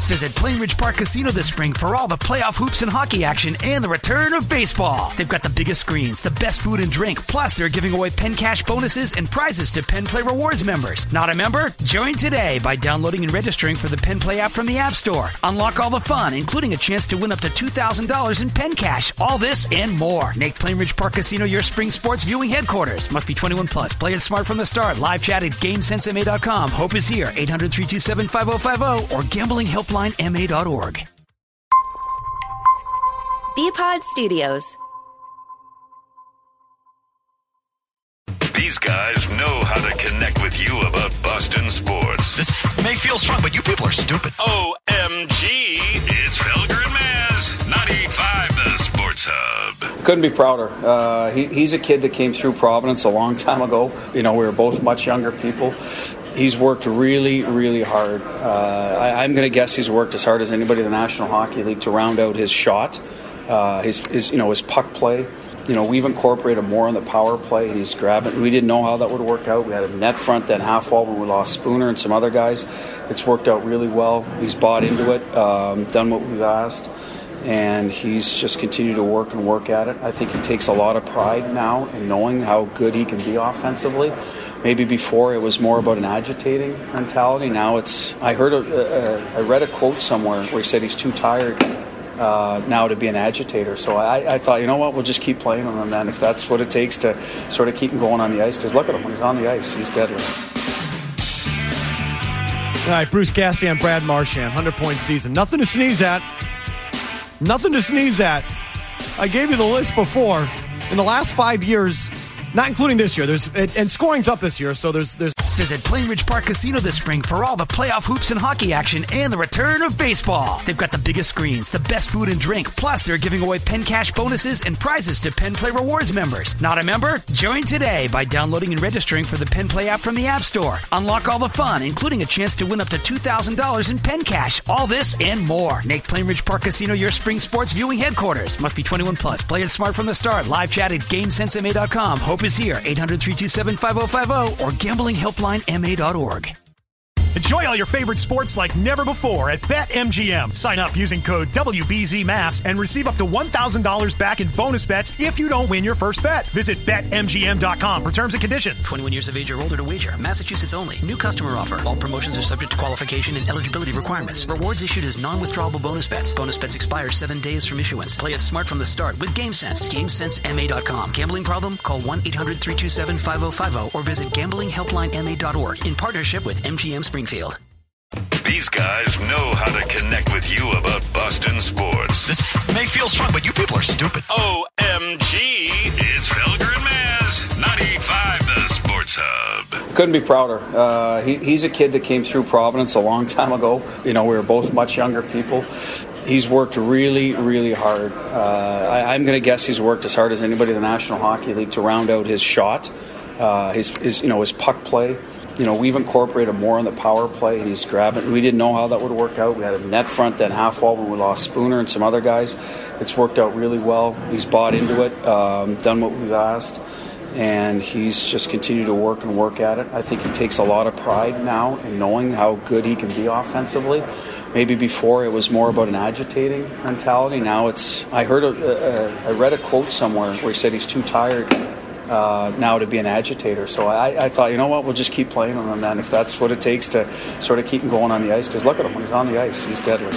Visit Plainridge Park Casino this spring for all the playoff hoops and hockey action and the return of baseball. They've got the biggest screens, the best food and drink, plus they're giving away Penn Cash bonuses and prizes to Penn Play Rewards members. Not a member? Join today by downloading and registering for the Penn Play app from the App Store. Unlock all the fun, including a chance to win up to $2,000 in Penn Cash. All this and more. Make Plainridge Park Casino your spring sports viewing headquarters. Must be 21 plus. Play it smart from the start. Live chat at GameSenseMA.com. Hope is here. 800-327-5050 or gamblinghelplinema.org. BPod Studios. These guys know how to connect with you about Boston sports. This may feel strong, but you people are stupid. OMG, it's Felger and Maz, 95 The Sports Hub. Couldn't be prouder. He's a kid that came through Providence a long time ago. You know, we were both much younger people. He's worked really, really hard. I'm going to guess he's worked as hard as anybody in the National Hockey League to round out his shot, his puck play. You know, we've incorporated more on the power play. He's grabbing. We didn't know how that would work out. We had a net front, then half wall when we lost Spooner and some other guys. It's worked out really well. He's bought into it, done what we've asked, and he's just continued to work at it. I think he takes a lot of pride now in knowing how good he can be offensively. Maybe before it was more about an agitating mentality. Now it's. I read a quote somewhere where he said he's too tired now to be an agitator. So I thought, you know what, we'll just keep playing him, and then if that's what it takes to sort of keep him going on the ice, because look at him when he's on the ice, he's deadly. All right, Bruce Cassidy and Brad Marchand, 100-point season. Nothing to sneeze at. Nothing to sneeze at. I gave you the list before. In the last 5 years, not including this year, and scoring's up this year, so there's. Visit Plainridge Park Casino this spring for all the playoff hoops and hockey action and the return of baseball. They've got the biggest screens, the best food and drink, plus they're giving away Penn Cash bonuses and prizes to Penn Play Rewards members. Not a member? Join today by downloading and registering for the Penn Play app from the App Store. Unlock all the fun, including a chance to win up to $2,000 in Penn Cash. All this and more. Make Plainridge Park Casino your spring sports viewing headquarters. Must be 21 plus. Play it smart from the start. Live chat at GameSenseMA.com. Hope is here. 800-327-5050 or gamblinghelplinema.org. Enjoy all your favorite sports like never before at BetMGM. Sign up using code WBZMass and receive up to $1,000 back in bonus bets if you don't win your first bet. Visit BetMGM.com for terms and conditions. 21 years of age or older to wager. Massachusetts only. New customer offer. All promotions are subject to qualification and eligibility requirements. Rewards issued as non-withdrawable bonus bets. Bonus bets expire 7 days from issuance. Play it smart from the start with GameSense. GameSenseMA.com. Gambling problem? Call 1-800-327-5050 or visit gamblinghelplinema.org in partnership with MGM Springfield. These guys know how to connect with you about Boston sports. This may feel strong, but you people are stupid. OMG, it's Felger and Maz, 95 The Sports Hub. Couldn't be prouder. He's a kid that came through Providence a long time ago. You know, we were both much younger people. He's worked really, really hard. I'm going to guess he's worked as hard as anybody in the National Hockey League to round out his shot, his puck play. You know, we've incorporated more on the power play. He's grabbing. We didn't know how that would work out. We had a net front, then half wall when we lost Spooner and some other guys. It's worked out really well. He's bought into it, done what we've asked, and he's just continued to work at it. I think he takes a lot of pride now in knowing how good he can be offensively. Maybe before it was more about an agitating mentality. Now it's. I read a quote somewhere where he said he's too tired now to be an agitator. So I thought, you know what, we'll just keep playing him, and then if that's what it takes to sort of keep him going on the ice, because look at him when he's on the ice, he's deadly.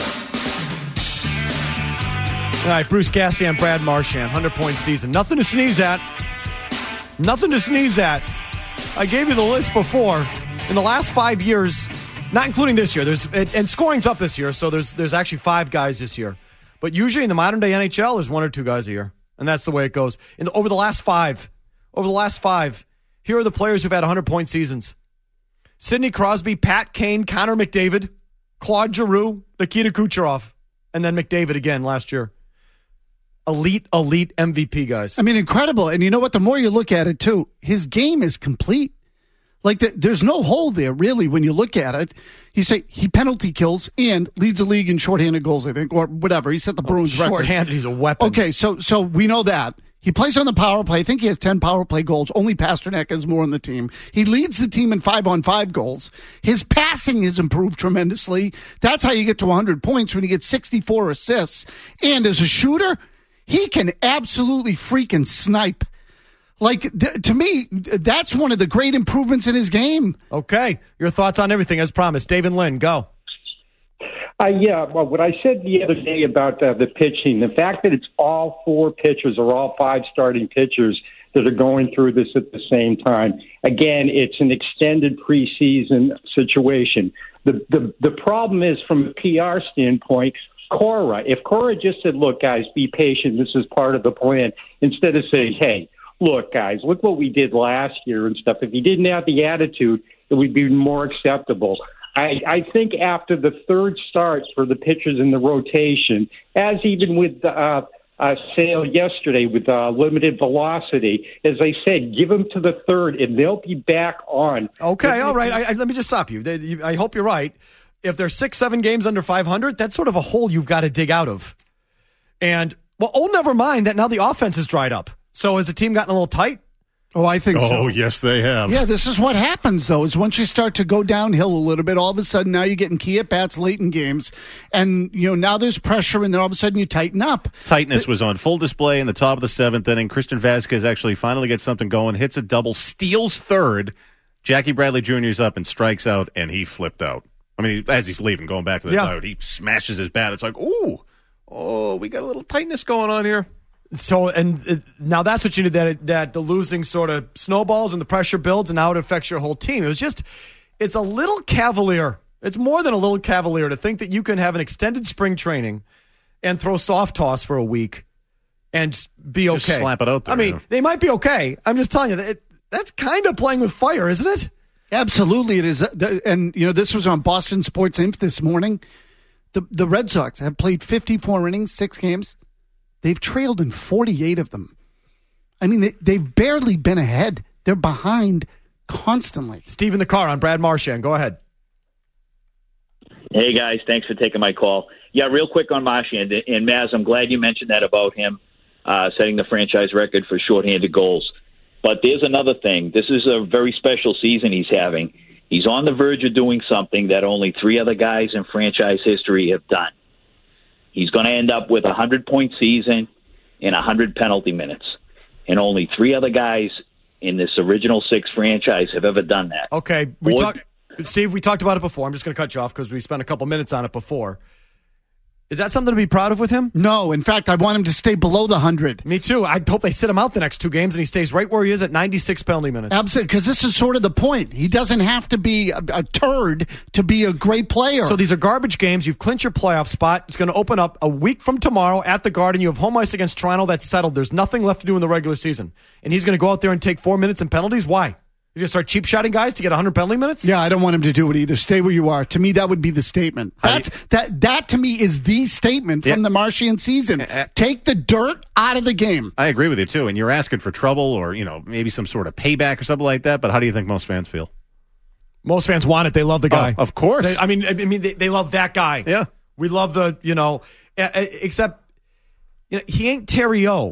All right, Bruce Cassidy and Brad Marchand, 100-point season. Nothing to sneeze at. Nothing to sneeze at. I gave you the list before. In the last 5 years, not including this year, and scoring's up this year, so there's actually 5 guys this year. But usually in the modern day NHL, there's 1 or 2 guys a year, and that's the way it goes. Over the last five, here are the players who've had 100-point seasons: Sidney Crosby, Pat Kane, Connor McDavid, Claude Giroux, Nikita Kucherov, and then McDavid again last year. Elite MVP guys. I mean, incredible. And you know what? The more you look at it, too, his game is complete. Like, there's no hole there, really, when you look at it. You say he penalty kills and leads the league in shorthanded goals, I think, or whatever. He set the Bruins record. Shorthanded, he's a weapon. Okay, so we know that. He plays on the power play. I think he has 10 power play goals. Only Pasternak has more on the team. He leads the team in 5-on-5 goals. His passing has improved tremendously. That's how you get to 100 points when you get 64 assists. And as a shooter, he can absolutely freaking snipe. Like, to me, that's one of the great improvements in his game. Okay. Your thoughts on everything as promised. David Lynn, go. Well, what I said the other day about the pitching, the fact that it's all 4 pitchers or all 5 starting pitchers that are going through this at the same time. Again, it's an extended preseason situation. The problem is, from a PR standpoint, Cora. If Cora just said, look, guys, be patient, this is part of the plan, instead of saying, hey, look, guys, look what we did last year and stuff. If he didn't have the attitude, it would be more acceptable. I think after the third start for the pitchers in the rotation, as even with Sale yesterday with limited velocity, as I said, give them to the third and they'll be back on. Okay, all right. Let me just stop you. I hope you're right. If there's 6-7 games under 500, that's sort of a hole you've got to dig out of. And, never mind that now the offense has dried up. So has the team gotten a little tight? Oh, I think so. Oh, yes, they have. Yeah, this is what happens, though, is once you start to go downhill a little bit, all of a sudden now you're getting key at-bats late in games, and, now there's pressure, and then all of a sudden you tighten up. Tightness was on full display in the top of the 7th inning. Christian Vasquez actually finally gets something going, hits a double, steals third. Jackie Bradley Jr.'s up and strikes out, and he flipped out. I mean, as he's leaving, going back to the dugout, he smashes his bat. It's like, we got a little tightness going on here. So, and now that's what you need, that the losing sort of snowballs and the pressure builds and now it affects your whole team. It's a little cavalier. It's more than a little cavalier to think that you can have an extended spring training and throw soft toss for a week and be okay. Just slap it out there. I mean, they might be okay. I'm just telling you, that's kind of playing with fire, isn't it? Absolutely it is. And, this was on Boston Sports Inf this morning. The Red Sox have played 54 innings, 6 games. They've trailed in 48 of them. I mean, they've barely been ahead. They're behind constantly. Steve in the car on Brad Marchand. Go ahead. Hey, guys. Thanks for taking my call. Yeah, real quick on Marchand. And, Maz, I'm glad you mentioned that about him setting the franchise record for shorthanded goals. But there's another thing. This is a very special season he's having. He's on the verge of doing something that only 3 other guys in franchise history have done. He's going to end up with a 100-point season and 100 penalty minutes. And only 3 other guys in this original 6 franchise have ever done that. Okay. Steve, we talked about it before. I'm just going to cut you off because we spent a couple minutes on it before. Is that something to be proud of with him? No. In fact, I want him to stay below the 100. Me too. I hope they sit him out the next 2 games and he stays right where he is at 96 penalty minutes. Absolutely, because this is sort of the point. He doesn't have to be a turd to be a great player. So these are garbage games. You've clinched your playoff spot. It's going to open up a week from tomorrow at the Garden. You have home ice against Toronto. That's settled. There's nothing left to do in the regular season. And he's going to go out there and take 4 minutes in penalties? Why? He's going to start cheap-shotting guys to get 100 penalty minutes? Yeah, I don't want him to do it either. Stay where you are. To me, that would be the statement. That to me is the statement from the Marchand season. Take the dirt out of the game. I agree with you, too. And you're asking for trouble or, maybe some sort of payback or something like that. But how do you think most fans feel? Most fans want it. They love the guy. Of course. They love that guy. Yeah. We love except, he ain't Terry O.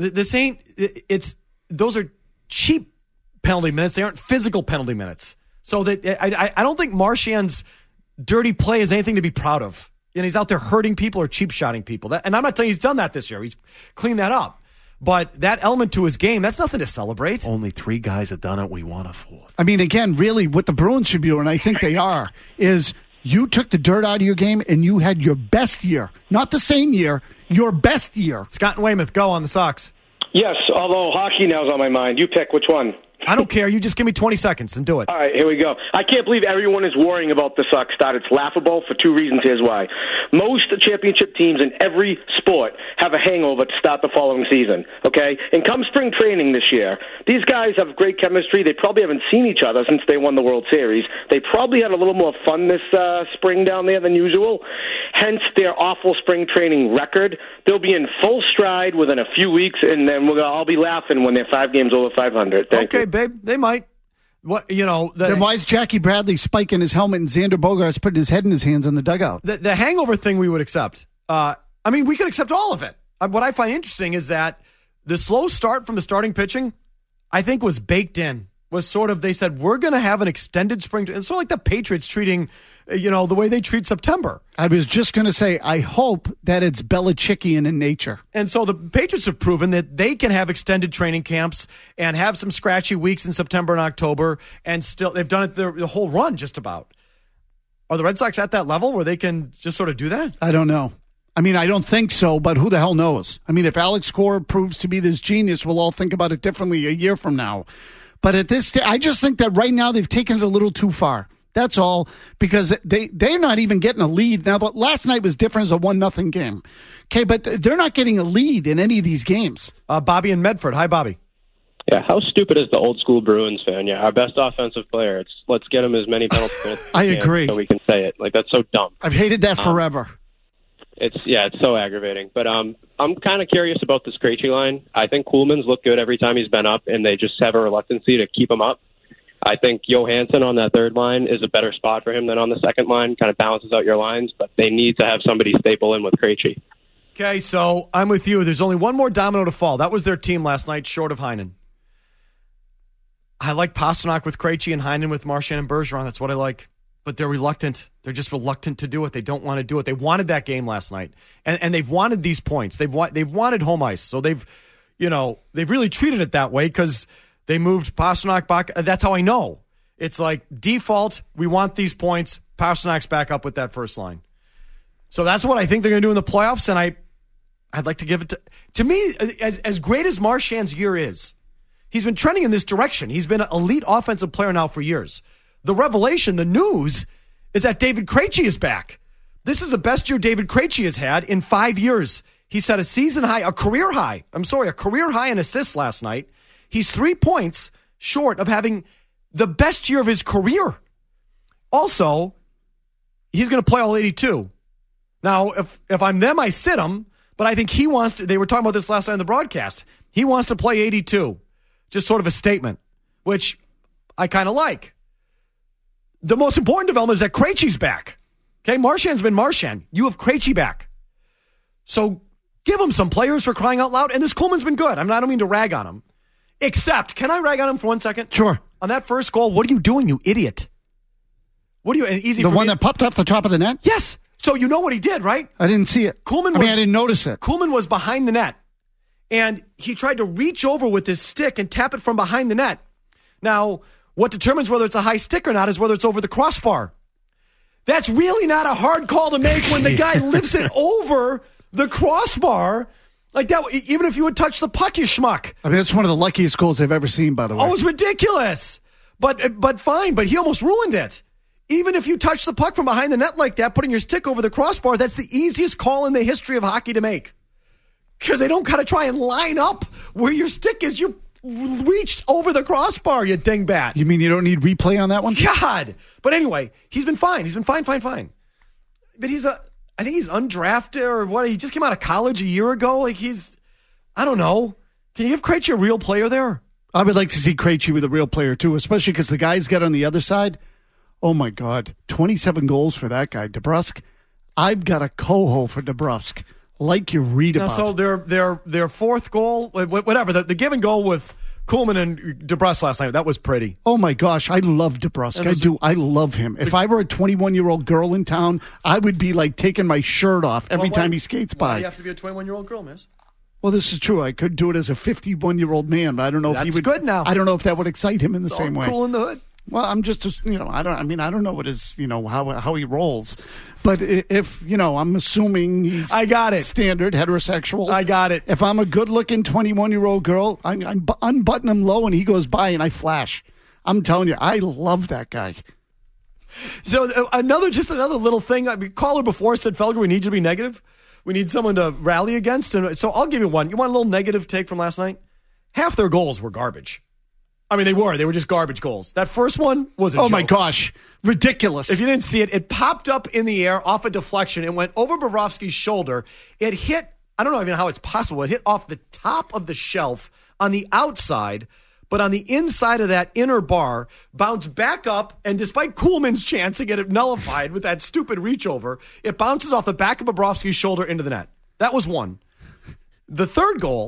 Those are cheap penalty minutes. They aren't physical penalty minutes. So that I don't think Marchand's dirty play is anything to be proud of. He's out there hurting people or cheap-shotting people. And I'm not telling you he's done that this year. He's cleaned that up. But that element to his game, that's nothing to celebrate. Only 3 guys have done it. We want a 4th. I mean, again, really, what the Bruins should be doing, and I think they are, is you took the dirt out of your game and you had your best year. Not the same year, your best year. Scott and Weymouth, go on the Sox. Yes, although hockey now is on my mind. You pick which one. I don't care. You just give me 20 seconds and do it. All right, here we go. I can't believe everyone is worrying about the Sox start. It's laughable for 2 reasons. Here's why. Most championship teams in every sport have a hangover to start the following season, okay? And come spring training this year, these guys have great chemistry. They probably haven't seen each other since they won the World Series. They probably had a little more fun this spring down there than usual, hence their awful spring training record. They'll be in full stride within a few weeks, and then we'll all be laughing when they're 5 games over 500. Thank you. Babe, they might. Then why is Jackie Bradley spiking his helmet and Xander Bogaerts putting his head in his hands in the dugout? The hangover thing we would accept. We could accept all of it. What I find interesting is that The slow start from the starting pitching, I think, was baked in. Was sort of, they said, we're going to have an extended spring. It's sort of like the Patriots treating, the way they treat September. I was just going to say, I hope that it's Belichickian in nature. And so the Patriots have proven that they can have extended training camps and have some scratchy weeks in September and October, and still, they've done it the whole run just about. Are the Red Sox at that level where they can just sort of do that? I don't know. I mean, I don't think so, but who the hell knows? I mean, if Alex Cora proves to be this genius, we'll all think about it differently a year from now. But at this stage, I just think that right now they've taken it a little too far. That's all, because they're not even getting a lead. Now, last night was different as a 1-0 game. Okay, but they're not getting a lead in any of these games. Bobby in Medford. Hi, Bobby. Yeah, how stupid is the old school Bruins fan? Yeah, our best offensive player. Let's get him as many penalty minutes as I agree. So we can say it. Like, that's so dumb. I've hated that forever. It's so aggravating. But I'm kind of curious about this Krejci line. I think Kuhlman's looked good every time he's been up, and they just have a reluctancy to keep him up. I think Johansson on that third line is a better spot for him than on the second line. Kind of balances out your lines, but they need to have somebody staple in with Krejci. Okay, so I'm with you. There's only one more domino to fall. That was their team last night, short of Heinen. I like Pastrnak with Krejci and Heinen with Marchand and Bergeron. That's what I like. But they're reluctant. They're just reluctant to do it. They don't want to do it. They wanted that game last night, and they've wanted these points. They've wanted home ice, so they've really treated it that way because they moved Pastrnak back. That's how I know. It's like default. We want these points. Pasternak's back up with that first line. So that's what I think they're going to do in the playoffs, and I'd like to give it to me, as great as Marchand's year is, he's been trending in this direction. He's been an elite offensive player now for years. The revelation, the news, is that David Krejci is back. This is the best year David Krejci has had in 5 years. He set a career high in assists last night. He's 3 points short of having the best year of his career. Also, he's going to play all 82. Now, if I'm them, I sit him, but I think he wants to. They were talking about this last night in the broadcast. He wants to play 82. Just sort of a statement, which I kind of like. The most important development is that Krejci's back. Okay, Marchand's been Marchand. You have Krejci back. So give him some players for crying out loud. And this Kuhlman's been good. I don't mean to rag on him. Except, can I rag on him for 1 second? Sure. On that first goal, what are you doing, you idiot? What are you, the one that popped off the top of the net? Yes. So you know what he did, right? I didn't see it. I didn't notice it. Kuhlman was behind the net. And he tried to reach over with his stick and tap it from behind the net. Now, what determines whether it's a high stick or not is whether it's over the crossbar. That's really not a hard call to make when the guy lifts it over the crossbar. Like that, even if you would touch the puck, you schmuck. I mean, that's one of the luckiest goals I've ever seen, by the way. Oh, it's ridiculous. But fine, but he almost ruined it. Even if you touch the puck from behind the net like that, putting your stick over the crossbar, that's the easiest call in the history of hockey to make. Because they don't kind of try and line up where your stick is. You reached over the crossbar, you dingbat. You mean you don't need replay on that one? God. But anyway, he's been fine. He's been fine. But I think he's undrafted or what? He just came out of college a year ago. Like I don't know. Can you give Krejci a real player there? I would like to see Krejci with a real player too, especially because the guys got on the other side. Oh my God. 27 goals for that guy. DeBrusk. I've got a coho for DeBrusk. Like you read about. So their fourth goal, whatever, the give and go with Kuhlman and DeBrusk last night, that was pretty. Oh my gosh, I love DeBrusk. I do. I love him. If I were a 21-year-old girl in town, I would be like taking my shirt off every time he skates by. Why do you have to be a 21-year-old girl, miss? Well, this is true. I could do it as a 51-year-old man, but I don't know if he would. That's good now. I don't know if that would excite him in the same way. Cool in the hood. Well, I'm just I don't know what his, how he rolls. But if, I'm assuming he's I got it. Standard heterosexual. I got it. If I'm a good-looking 21-year-old girl, I unbutton him low and he goes by and I flash. I'm telling you, I love that guy. So another little thing. I mean, caller before said, Felger, we need you to be negative. We need someone to rally against. And so I'll give you one. You want a little negative take from last night? Half their goals were garbage. I mean, they were just garbage goals. That first one was a joke. My gosh. Ridiculous. If you didn't see it, it popped up in the air off a deflection. It went over Bobrovsky's shoulder. It hit, I don't know even how it's possible. It hit off the top of the shelf on the outside, but on the inside of that inner bar, bounced back up, and despite Kuhlman's chance to get it nullified with that stupid reach over, it bounces off the back of Bobrovsky's shoulder into the net. That was one. The third goal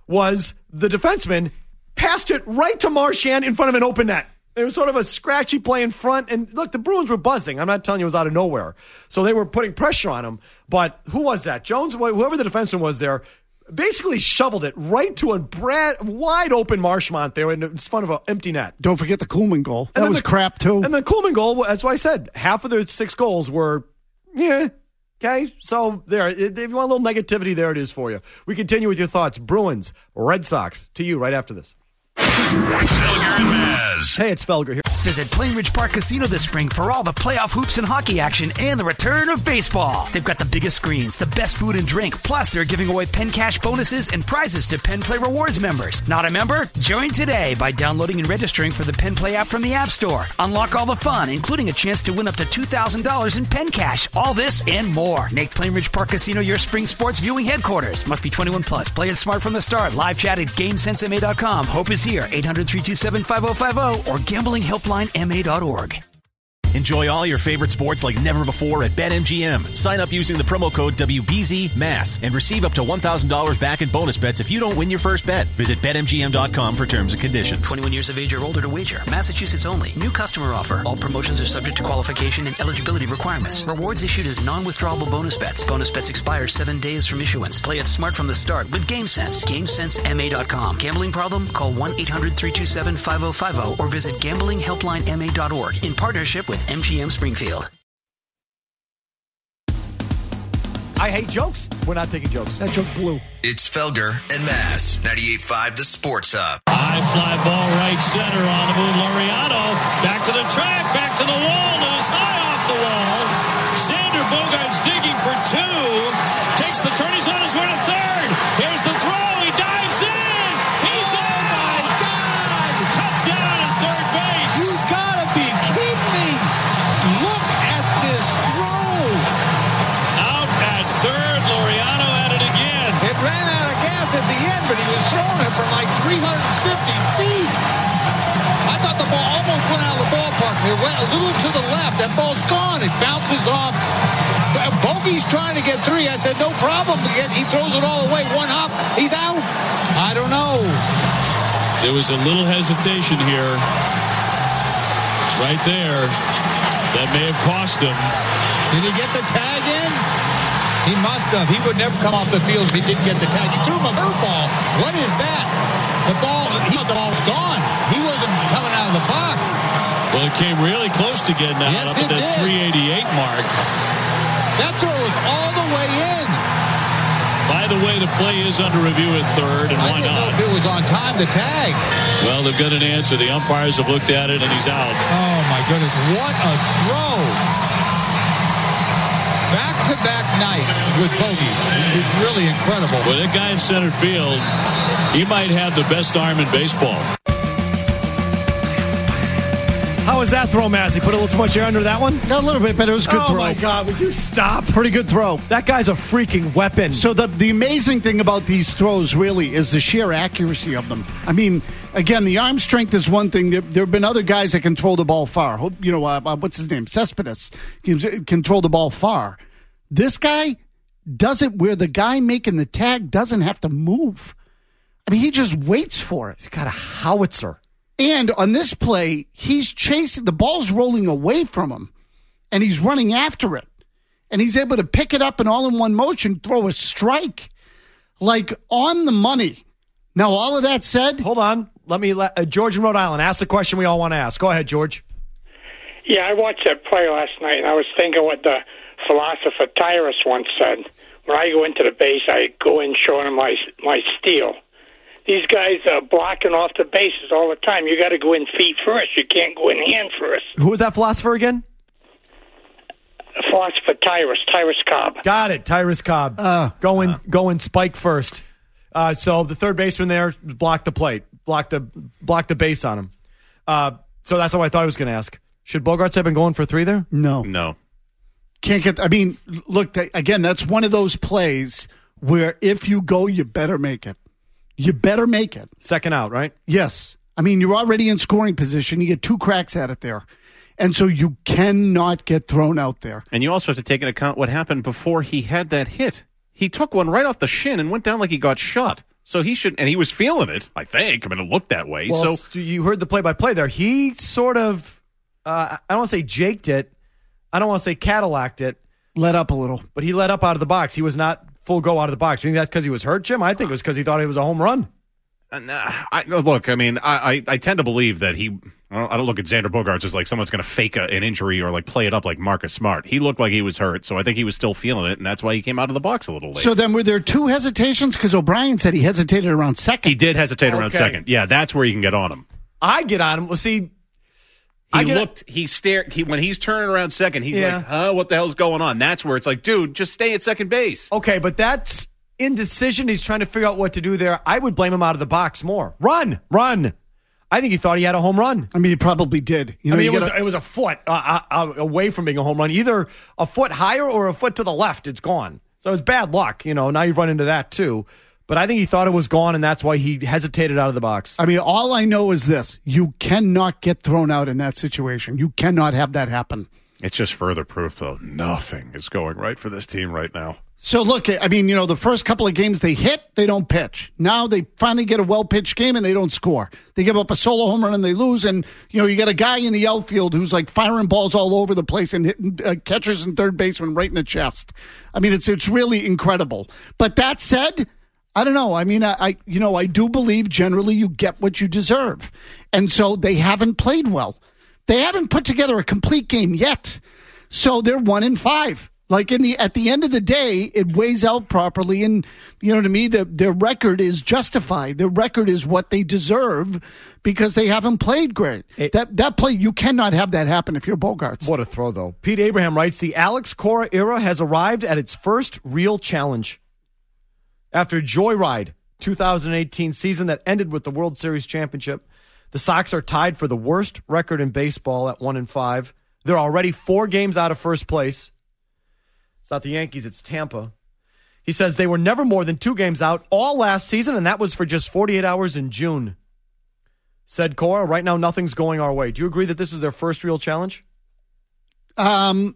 was the defenseman passed it right to Marchand in front of an open net. It was sort of a scratchy play in front. And look, the Bruins were buzzing. I'm not telling you it was out of nowhere. So they were putting pressure on him. But who was that? Jones, whoever the defenseman was there, basically shoveled it right to a wide open Marchand there in front of an empty net. Don't forget the Kuhlman goal. That was crap, too. And the Kuhlman goal, that's why I said half of their 6 goals were, okay. So there, if you want a little negativity, there it is for you. We continue with your thoughts. Bruins, Red Sox, to you right after this. Felger and Maz. Hey, it's Felger here. Visit Plainridge Park Casino this spring for all the playoff hoops and hockey action and the return of baseball. They've got the biggest screens, the best food and drink, plus they're giving away Penn Cash bonuses and prizes to Penn Play Rewards members. Not a member? Join today by downloading and registering for the Penn Play app from the App Store. Unlock all the fun, including a chance to win up to $2,000 in Penn Cash. All this and more. Make Plainridge Park Casino your spring sports viewing headquarters. Must be 21 plus. Play it smart from the start. Live chat at GameSenseMA.com. Hope is here. 800-327-5050 or gamblinghelplinema.org. Enjoy all your favorite sports like never before at BetMGM. Sign up using the promo code WBZMASS and receive up to $1,000 back in bonus bets if you don't win your first bet. Visit BetMGM.com for terms and conditions. 21 years of age or older to wager. Massachusetts only. New customer offer. All promotions are subject to qualification and eligibility requirements. Rewards issued as non-withdrawable bonus bets. Bonus bets expire 7 days from issuance. Play it smart from the start with GameSense. GameSenseMA.com. Gambling problem? Call 1-800-327-5050 or visit gamblinghelplinema.org in partnership with MGM Springfield. I hate jokes. We're not taking jokes. That joke blew. It's Felger and Maz, 98.5 The Sports Hub. High fly ball right center on the move. Laureano back to the track, back to the wall. Is high off the wall. Sander Bogart's digging for 2. Takes the turn. He's on his way to third. Here's the throw. He dives in. He's oh my God! Cut down at third base. You gotta be kidding me! Look at this throw. Out at third. Laureano at it again. It ran out of gas at the end, but he was throwing it from like 350 feet. I thought the ball almost went out of the ballpark. It went a little to the left. That ball's gone. It bounces off. Bogey's trying to get 3. I said, no problem. He throws it all away. 1 hop. He's out. I don't know. There was a little hesitation here. Right there. That may have cost him. Did he get the tag in? He must have. He would never come off the field if he didn't get the tag. He threw him a curveball. What is that? The ball's gone. He wasn't coming out of the box. Well, it came really close to getting out up at that 388 mark. That throw was all the way in. By the way, the play is under review at third, and why not? I didn't know if it was on time to tag. Well, they've got an answer. The umpires have looked at it, and he's out. Oh, my goodness. What a throw. Back-to-back nights with Bogey. It's really incredible. Well, that guy in center field, he might have the best arm in baseball. How was that throw, Mazzy? Put a little too much air under that one? A little bit, but it was a good throw. Oh, my God. Would you stop? Pretty good throw. That guy's a freaking weapon. So the amazing thing about these throws really is the sheer accuracy of them. I mean, again, the arm strength is one thing. There have been other guys that can throw the ball far. You know, what's his name? Cespedes can throw the ball far. This guy does it where the guy making the tag doesn't have to move. I mean, he just waits for it. He's got a howitzer. And on this play, he's chasing, the ball's rolling away from him, and he's running after it. And he's able to pick it up and all in one motion, throw a strike, like on the money. Now, all of that said. Hold on. Let me let George in Rhode Island ask the question we all want to ask. Go ahead, George. Yeah, I watched that play last night, and I was thinking what the philosopher Tyrus once said. When I go into the base, I go in showing him my steal. These guys are blocking off the bases all the time. You got to go in feet first. You can't go in hand first. Who was that philosopher again? Philosopher Tyrus Cobb. Got it, Tyrus Cobb. Go in spike first. So the third baseman there blocked the plate, blocked the base on him. So that's what I thought I was going to ask. Should Bogarts have been going for 3 there? No. Can't get. I mean, look again. That's one of those plays where if you go, you better make it. You better make it. Second out, right? Yes. I mean, you're already in scoring position. You get 2 cracks at it there. And so you cannot get thrown out there. And you also have to take into account what happened before he had that hit. He took one right off the shin and went down like he got shot. So he should, and he was feeling it, I think. I mean, it looked that way. Well, so you heard the play-by-play there. He sort of, I don't want to say jaked it. I don't want to say Cadillac'd it. Let up a little. But he let up out of the box. He was not full go out of the box. Do you think that's because he was hurt, Jim? I think it was because he thought it was a home run. Look, I mean, I tend to believe that I don't look at Xander Bogaerts as like someone's going to fake an injury or like play it up like Marcus Smart. He looked like he was hurt, so I think he was still feeling it, and that's why he came out of the box a little late. So then were there two hesitations? Because O'Brien said he hesitated around second. He did hesitate around second. Yeah, that's where you can get on him. I get on him. Well, see, he stared. When he's turning around second, he's like, huh, what the hell's going on? That's where it's like, dude, just stay at second base. Okay, but that's indecision. He's trying to figure out what to do there. I would blame him out of the box more. Run. I think he thought he had a home run. I mean, he probably did. It was a foot away from being a home run. Either a foot higher or a foot to the left. It's gone. So it was bad luck. Now you've run into that too. But I think he thought it was gone, and that's why he hesitated out of the box. I mean, all I know is this. You cannot get thrown out in that situation. You cannot have that happen. It's just further proof, though. Nothing is going right for this team right now. So, look, I mean, the first couple of games they hit, they don't pitch. Now they finally get a well-pitched game and they don't score. They give up a solo home run and they lose. And, you got a guy in the outfield who's like firing balls all over the place and hitting catchers and third baseman right in the chest. I mean, it's really incredible. But that said, I don't know. I mean, I do believe generally you get what you deserve. And so they haven't played well. They haven't put together a complete game yet. So they're 1-5. Like at the end of the day, it weighs out properly, and to me, their record is justified. Their record is what they deserve because they haven't played great. That play, you cannot have that happen if you're Bogaerts. What a throw, though. Pete Abraham writes, the Alex Cora era has arrived at its first real challenge. After Joyride 2018 season that ended with the World Series championship, the Sox are tied for the worst record in baseball at 1-5. They're already 4 games out of first place. It's not the Yankees, it's Tampa. He says they were never more than 2 games out all last season, and that was for just 48 hours in June. Said Cora, right now nothing's going our way. Do you agree that this is their first real challenge? No,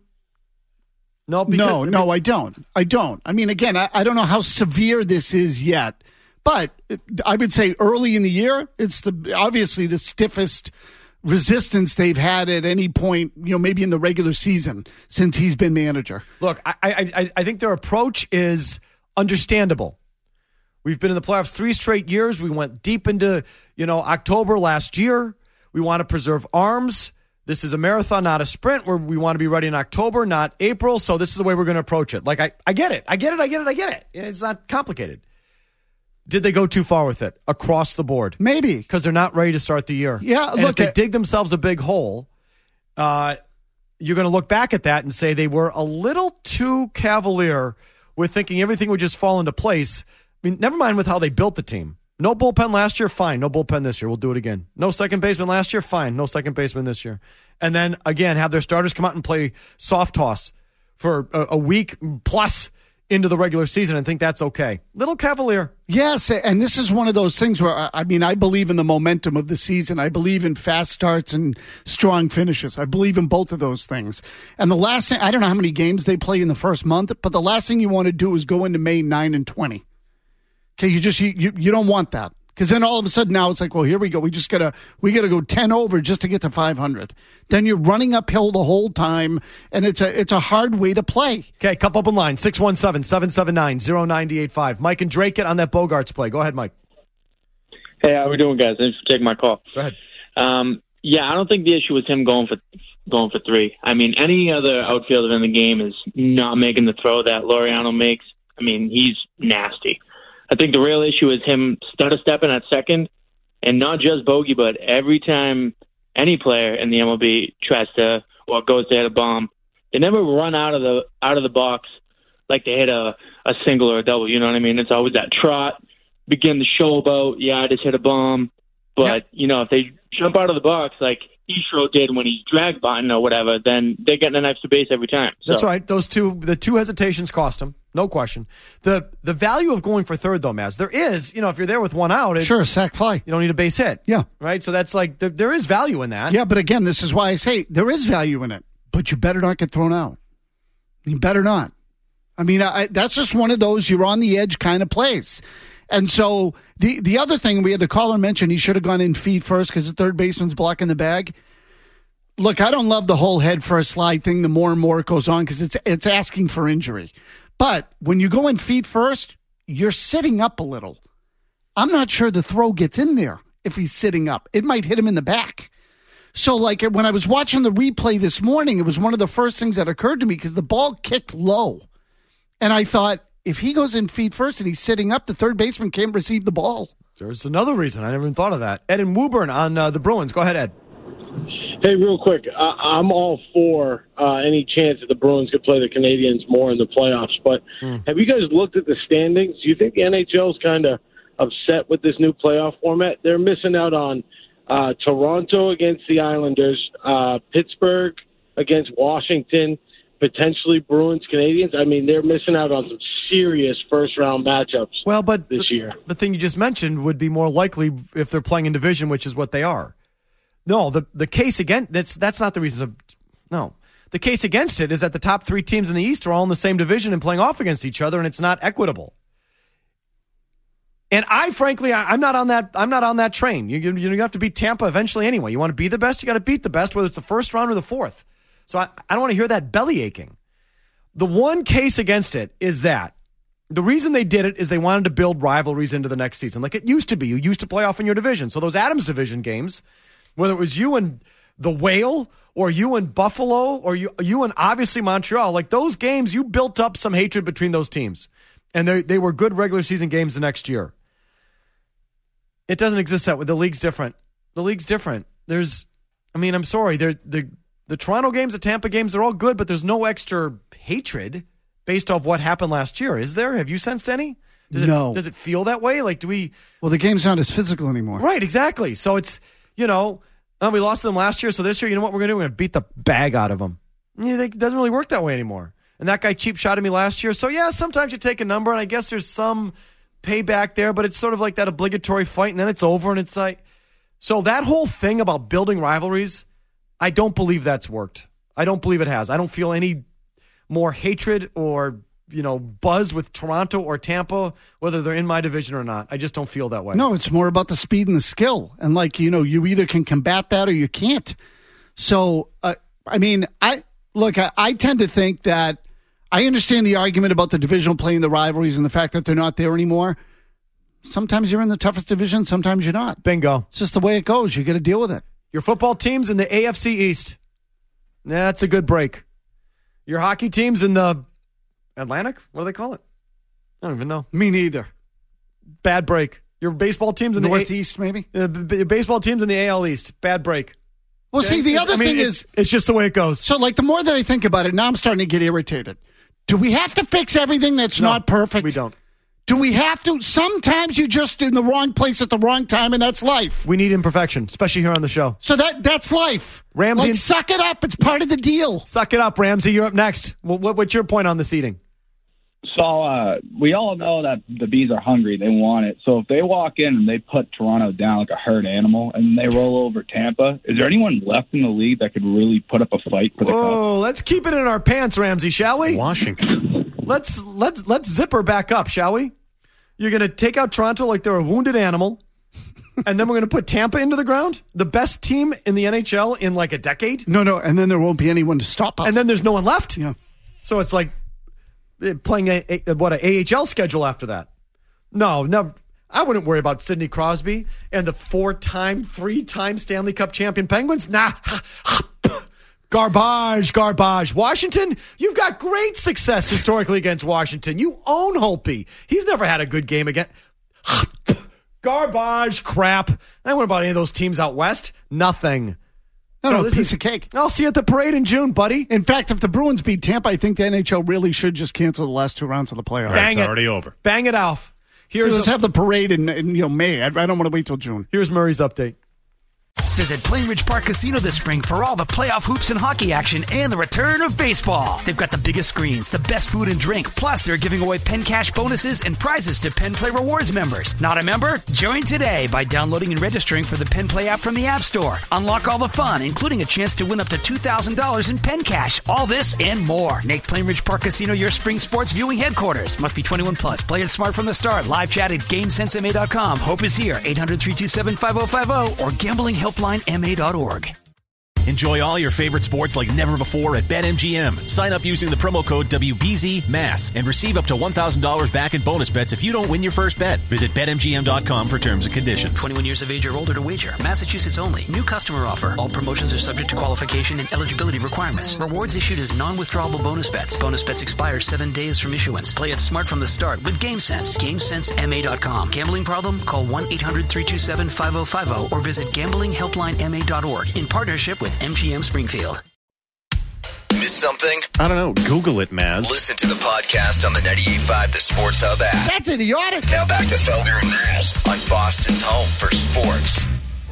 I don't. I mean, again, I don't know how severe this is yet, but I would say early in the year, it's obviously the stiffest resistance they've had at any point, maybe in the regular season since he's been manager. Look, I think their approach is understandable. We've been in the playoffs 3 straight years. We went deep into, October last year. We want to preserve arms. This is a marathon, not a sprint, where we want to be ready in October, not April. So this is the way we're going to approach it. Like, I get it. It's not complicated. Did they go too far with it across the board? Maybe. Because they're not ready to start the year. Yeah, and if they dig themselves a big hole, you're going to look back at that and say they were a little too cavalier with thinking everything would just fall into place. I mean, never mind with how they built the team. No bullpen last year, fine. No bullpen this year. We'll do it again. No second baseman last year, fine. No second baseman this year. And then, again, have their starters come out and play soft toss for a week plus into the regular season and think that's okay. Little cavalier. Yes, and this is one of those things where, I believe in the momentum of the season. I believe in fast starts and strong finishes. I believe in both of those things. And the last thing, I don't know how many games they play in the first month, but the last thing you want to do is go into May 9-20. Okay, you don't want that. Because then all of a sudden now it's like, well, here we go. We gotta go 10 over just to get to 500. Then you're running uphill the whole time, and it's a hard way to play. Okay, couple up in line, 617-779-0985. Mike and Drake, get on that Bogaerts play. Go ahead, Mike. Hey, how we doing, guys? Thanks for taking my call. Go ahead. Yeah, I don't think the issue was him going for 3. I mean, any other outfielder in the game is not making the throw that Laureano makes. I mean, he's nasty. I think the real issue is him stutter stepping at second, and not just Bogey, but every time any player in the MLB tries to or goes to hit a bomb, they never run out of the box like they hit a single or a double. You know what I mean? It's always that trot, begin the show about, I just hit a bomb. But, if they jump out of the box like Ishiro did when he drag button or whatever, then they're getting an extra base every time. That's right. The two hesitations cost him. No question. The value of going for third, though, Maz, there is, if you're there with 1 out. Sure, sac fly. You don't need a base hit. Yeah. Right? So that's like, there is value in that. Yeah, but again, this is why I say there is value in it. But you better not get thrown out. You better not. I mean, that's just one of those you're on the edge kind of plays. And so the other thing, we had the caller mention he should have gone in feet first because the third baseman's blocking the bag. Look, I don't love the whole head first slide thing the more and more it goes on because it's asking for injury. But when you go in feet first, you're sitting up a little. I'm not sure the throw gets in there if he's sitting up. It might hit him in the back. So, like, when I was watching the replay this morning, it was one of the first things that occurred to me because the ball kicked low. And I thought, if he goes in feet first and he's sitting up, the third baseman can't receive the ball. There's another reason. I never even thought of that. Ed in Woburn on the Bruins. Go ahead, Ed. Hey, real quick, I'm all for any chance that the Bruins could play the Canadiens more in the playoffs. But have you guys looked at the standings? Do you think the NHL's kind of upset with this new playoff format? They're missing out on Toronto against the Islanders, Pittsburgh against Washington, potentially Bruins, Canadiens. I mean, they're missing out on some serious first-round matchups this year. The thing you just mentioned would be more likely if they're playing in division, which is what they are. No, the case against that's not the reason. No, the case against it is that the top three teams in the East are all in the same division and playing off against each other, and it's not equitable. And I'm not on that. I'm not on that train. You have to beat Tampa eventually anyway. You want to be the best, you got to beat the best, whether it's the first round or the fourth. So I don't want to hear that belly aching. The one case against it is that the reason they did it is they wanted to build rivalries into the next season, like it used to be. You used to play off in your division. So those Adams division games, whether it was you and the Whale or you and Buffalo or you and obviously Montreal, like those games, you built up some hatred between those teams. And they were good regular season games the next year. It doesn't exist that way. The league's different. I'm sorry. The Toronto games, the Tampa games, they're all good, but there's no extra hatred based off what happened last year. Is there? Have you sensed any? No. Does it feel that way? Like, do we? Well, the game's not as physical anymore. Right, exactly. So it's, we lost them last year, so this year, you know what we're going to do? We're going to beat the bag out of them. It doesn't really work that way anymore. And that guy cheap shot at me last year. So, yeah, sometimes you take a number, and I guess there's some payback there, but it's sort of like that obligatory fight, and then it's over, and it's like... So that whole thing about building rivalries, I don't believe that's worked. I don't believe it has. I don't feel any more hatred or, buzz with Toronto or Tampa, whether they're in my division or not. I just don't feel that way. No, it's more about the speed and the skill. And you either can combat that or you can't. So, I tend to think that I understand the argument about the divisional play and the rivalries and the fact that they're not there anymore. Sometimes you're in the toughest division, sometimes you're not. Bingo. It's just the way it goes. You got to deal with it. Your football team's in the AFC East. That's a good break. Your hockey team's in the Atlantic? What do they call it? I don't even know. Me neither. Bad break. Your baseball team's in the Northeast, maybe? Your baseball team's in the AL East. Bad break. Well, see, the other thing is... It's just the way it goes. So, the more that I think about it, now I'm starting to get irritated. Do we have to fix everything that's not perfect? We don't. Do we have to? Sometimes you're just in the wrong place at the wrong time, and that's life. We need imperfection, especially here on the show. So that's life. Ramsey, suck it up. It's part of the deal. Suck it up, Ramsey. You're up next. What's your point on the seeding? So we all know that the Bees are hungry. They want it. So if they walk in and they put Toronto down like a herd animal and they roll over Tampa, is there anyone left in the league that could really put up a fight for the Cup? Oh, let's keep it in our pants, Ramsey, shall we? Washington. Let's zip her back up, shall we? You're going to take out Toronto like they're a wounded animal, and then we're going to put Tampa into the ground? The best team in the NHL in like a decade? No, and then there won't be anyone to stop us. And then there's no one left? Yeah. So it's like playing an AHL schedule after that. No, I wouldn't worry about Sidney Crosby and the 3-time Stanley Cup champion Penguins. Nah. Garbage. Washington, you've got great success historically against Washington. You own Holtby. He's never had a good game again. Garbage crap. I don't worry about any of those teams out west. Nothing. No, piece of cake. I'll see you at the parade in June, buddy. In fact, if the Bruins beat Tampa, I think the NHL really should just cancel the last 2 rounds of the playoffs. It's already over. Bang it off. Let's have the parade in May. I don't want to wait till June. Here's Murray's update. Visit Plainridge Park Casino this spring for all the playoff hoops and hockey action and the return of baseball. They've got the biggest screens, the best food and drink, plus they're giving away Penn Cash bonuses and prizes to Penn Play Rewards members. Not a member? Join today by downloading and registering for the Penn Play app from the App Store. Unlock all the fun, including a chance to win up to $2,000 in Penn Cash. All this and more. Make Plainridge Park Casino your spring sports viewing headquarters. Must be 21 plus. Play it smart from the start. Live chat at GameSenseMA.com. Hope is here. 800-327-5050 or gamblinghelplinema.org. Enjoy all your favorite sports like never before at BetMGM. Sign up using the promo code WBZMASS and receive up to $1,000 back in bonus bets if you don't win your first bet. Visit BetMGM.com for terms and conditions. 21 years of age or older to wager. Massachusetts only. New customer offer. All promotions are subject to qualification and eligibility requirements. Rewards issued as non-withdrawable bonus bets. Bonus bets expire 7 days from issuance. Play it smart from the start with GameSense. GameSenseMA.com. Gambling problem? Call 1-800-327-5050 or visit gamblinghelplinema.org in partnership with MGM Springfield. Miss something? I don't know. Google it, Maz. Listen to the podcast on the 98.5 The Sports Hub app. That's idiotic. Now back to Felger and Maz on Boston's home for sports.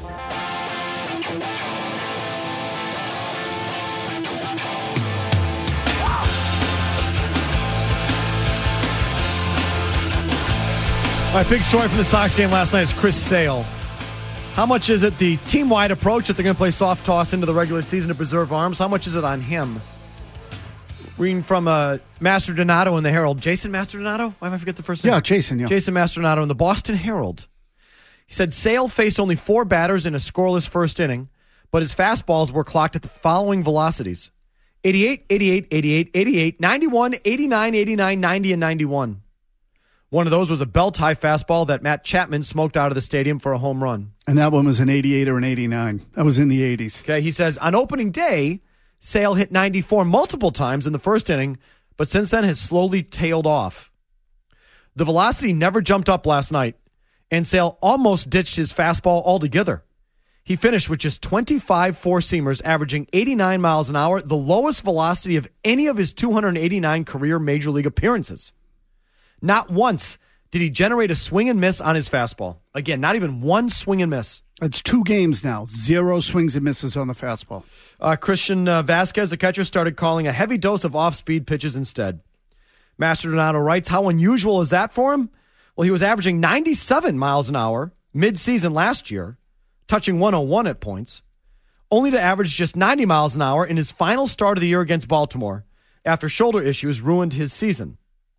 All right, big story from the Sox game last night is Chris Sale. How much is it the team-wide approach that they're going to play soft toss into the regular season to preserve arms? How much is it on him? Reading from Mastrodonato in the Herald. Jason Mastrodonato? Why did I forget the first name? Yeah, Jason. Yeah. Jason Mastrodonato in the Boston Herald. He said Sale faced only 4 batters in a scoreless first inning, but his fastballs were clocked at the following velocities: 88, 88, 88, 88, 91, 89, 89, 90, and 91. One of those was a belt-high fastball that Matt Chapman smoked out of the stadium for a home run. And that one was an 88 or an 89. That was in the 80s. Okay, he says, on opening day, Sale hit 94 multiple times in the first inning, but since then has slowly tailed off. The velocity never jumped up last night, and Sale almost ditched his fastball altogether. He finished with just 25 four-seamers, averaging 89 miles an hour, the lowest velocity of any of his 289 career Major League appearances. Not once did he generate a swing and miss on his fastball. Again, not even one swing and miss. It's 2 games now. 0 swings and misses on the fastball. Christian Vasquez, the catcher, started calling a heavy dose of off-speed pitches instead. Mastrodonato writes, how unusual is that for him? Well, he was averaging 97 miles an hour mid-season last year, touching 101 at points, only to average just 90 miles an hour in his final start of the year against Baltimore after shoulder issues ruined his season.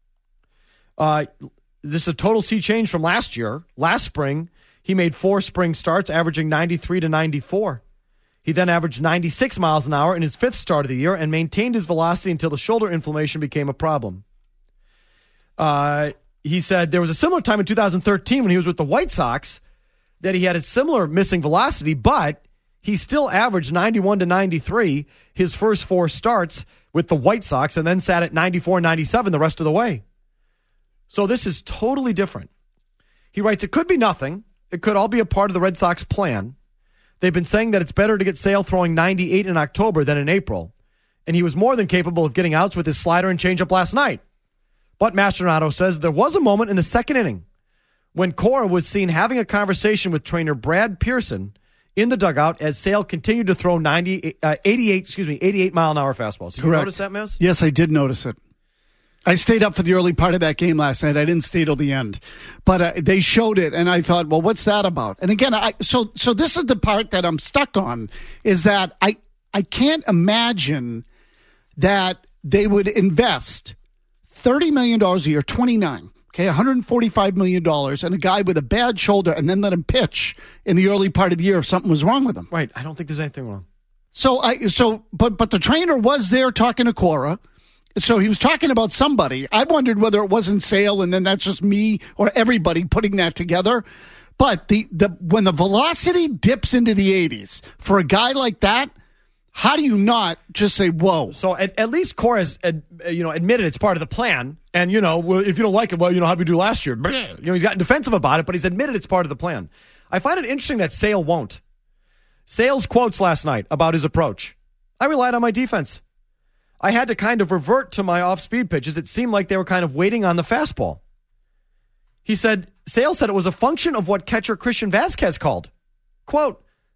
This is a total sea change from last year. Last spring, he made 4 spring starts, averaging 93 to 94. He then averaged 96 miles an hour in his 5th start of the year and maintained his velocity until the shoulder inflammation became a problem. He said there was a similar time in 2013 when he was with the White Sox that he had a similar missing velocity, but he still averaged 91 to 93 his first 4 starts with the White Sox and then sat at 94 and 97 the rest of the way. So this is totally different. He writes, it could be nothing. It could all be a part of the Red Sox plan. They've been saying that it's better to get Sale throwing 98 in October than in April. And he was more than capable of getting outs with his slider and changeup last night. But Mastrodonato says there was a moment in the second inning when Cora was seen having a conversation with trainer Brad Pearson in the dugout as Sale continued to throw 88 mile-an-hour fastballs. Did you notice that, Maz? Yes, I did notice it. I stayed up for the early part of that game last night. I didn't stay till the end. But they showed it, and I thought, well, what's that about? And again, so this is the part that I'm stuck on, is that I can't imagine that they would invest $30 million a year, 29, okay, $145 million, and a guy with a bad shoulder, and then let him pitch in the early part of the year if something was wrong with him. Right. I don't think there's anything wrong. But the trainer was there talking to Cora. So he was talking about somebody. I wondered whether it wasn't Sale, and then that's just me or everybody putting that together. But when the velocity dips into the 80s for a guy like that, how do you not just say, whoa? So at least Cora's admitted it's part of the plan. And, if you don't like it, well, how'd we do last year? He's gotten defensive about it, but he's admitted it's part of the plan. I find it interesting that Sale won't. Sale's quotes last night about his approach. I relied on my defense. I had to kind of revert to my off-speed pitches. It seemed like they were kind of waiting on the fastball. Sale said it was a function of what catcher Christian Vasquez called. Quote,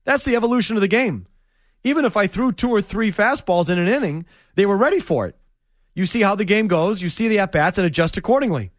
That's the evolution of the game. Even if I threw 2 or 3 fastballs in an inning, they were ready for it. You see how the game goes, you see the at-bats, and adjust accordingly.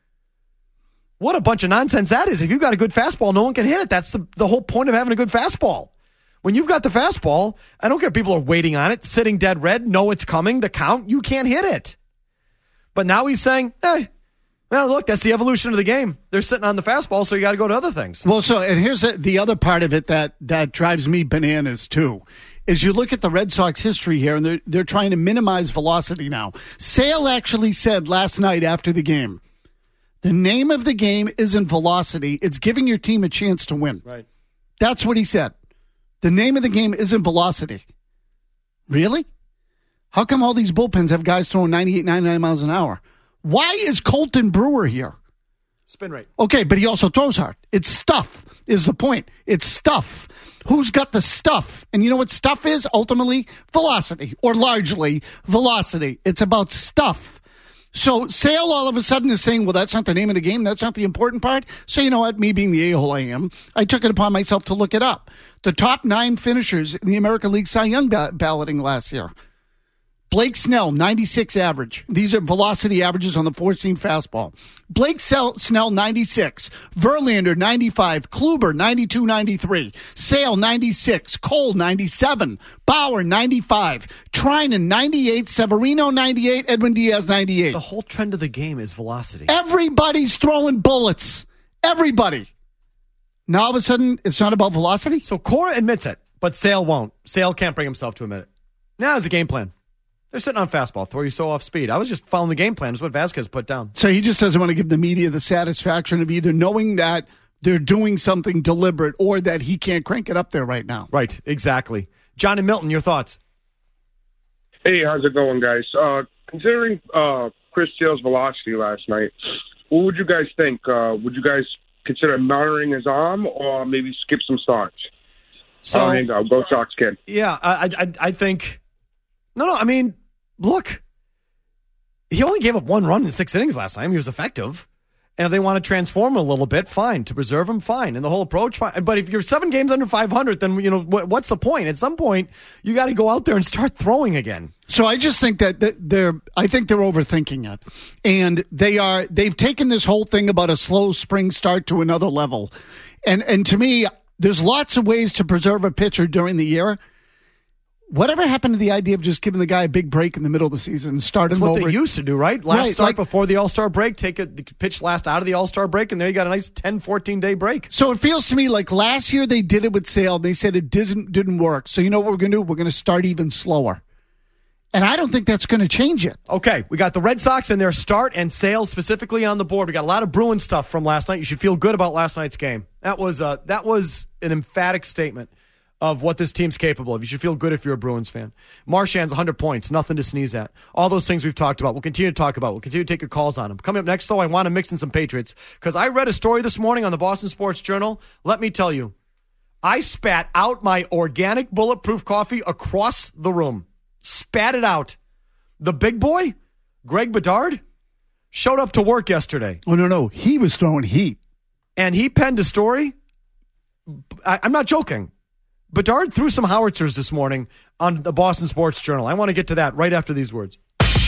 What a bunch of nonsense that is. If you've got a good fastball, no one can hit it. That's the whole point of having a good fastball. When you've got the fastball, I don't care if people are waiting on it, sitting dead red, know it's coming, the count, you can't hit it. But now he's saying, hey, well, look, that's the evolution of the game. They're sitting on the fastball, so you got to go to other things. Well, and here's the other part of it that drives me bananas, too, is you look at the Red Sox history here, and they're trying to minimize velocity now. Sale actually said last night after the game, the name of the game isn't velocity. It's giving your team a chance to win. Right. That's what he said. The name of the game isn't velocity. Really? How come all these bullpens have guys throwing 98, 99 miles an hour? Why is Colton Brewer here? Spin rate. Okay, but he also throws hard. It's stuff is the point. It's stuff. Who's got the stuff? And you know what stuff is? Ultimately, velocity, or largely velocity. It's about stuff. So Sale all of a sudden is saying, well, that's not the name of the game. That's not the important part. So you know what? Me being the a-hole I am, I took it upon myself to look it up. The top 9 finishers in the American League Cy Young balloting last year. Blake Snell, 96 average. These are velocity averages on the 4-seam fastball. Blake Snell, 96. Verlander, 95. Kluber, 92, 93. Sale, 96. Cole, 97. Bauer, 95. Trinan, 98. Severino, 98. Edwin Diaz, 98. The whole trend of the game is velocity. Everybody's throwing bullets. Everybody. Now all of a sudden, it's not about velocity? So Cora admits it, but Sale won't. Sale can't bring himself to admit it. Now there's a game plan. They're sitting on fastball, throw you so off speed. I was just following the game plan. Is what Vasquez put down. So he just doesn't want to give the media the satisfaction of either knowing that they're doing something deliberate or that he can't crank it up there right now. Right, exactly. John and Milton, your thoughts? Hey, how's it going, guys? Considering Chris Sale's velocity last night, what would you guys think? Would you guys consider monitoring his arm or maybe skip some starts? So, go Sox, kid. Yeah, I think... No, I mean... Look, he only gave up 1 run in 6 innings last time. He was effective. And if they want to transform him a little bit, fine. To preserve him, fine. And the whole approach, fine. But if you're 7 games under 500, then, you know, what's the point? At some point, you got to go out there and start throwing again. So I just think that they're overthinking it. And they've taken this whole thing about a slow spring start to another level. And to me, there's lots of ways to preserve a pitcher during the year. Whatever happened to the idea of just giving the guy a big break in the middle of the season and starting him over? That's what they used to do, right? Start before the All-Star break, take the pitch last out of the All-Star break, and there you got a nice 10, 14-day break. So it feels to me like last year they did it with Sale. They said it didn't work. So you know what we're going to do? We're going to start even slower. And I don't think that's going to change it. Okay, we got the Red Sox and their start and Sale specifically on the board. We got a lot of Bruins stuff from last night. You should feel good about last night's game. That was an emphatic statement of what this team's capable of. You should feel good if you're a Bruins fan. Marchand's 100 points, nothing to sneeze at. All those things we've talked about, we'll continue to talk about. We'll continue to take your calls on them. Coming up next, though, I want to mix in some Patriots because I read a story this morning on the Boston Sports Journal. Let me tell you, I spat out my organic bulletproof coffee across the room. Spat it out. The big boy, Greg Bedard, showed up to work yesterday. Oh, no. He was throwing heat. And he penned a story. I'm not joking. Bedard threw some howitzers this morning on the Boston Sports Journal. I want to get to that right after these words.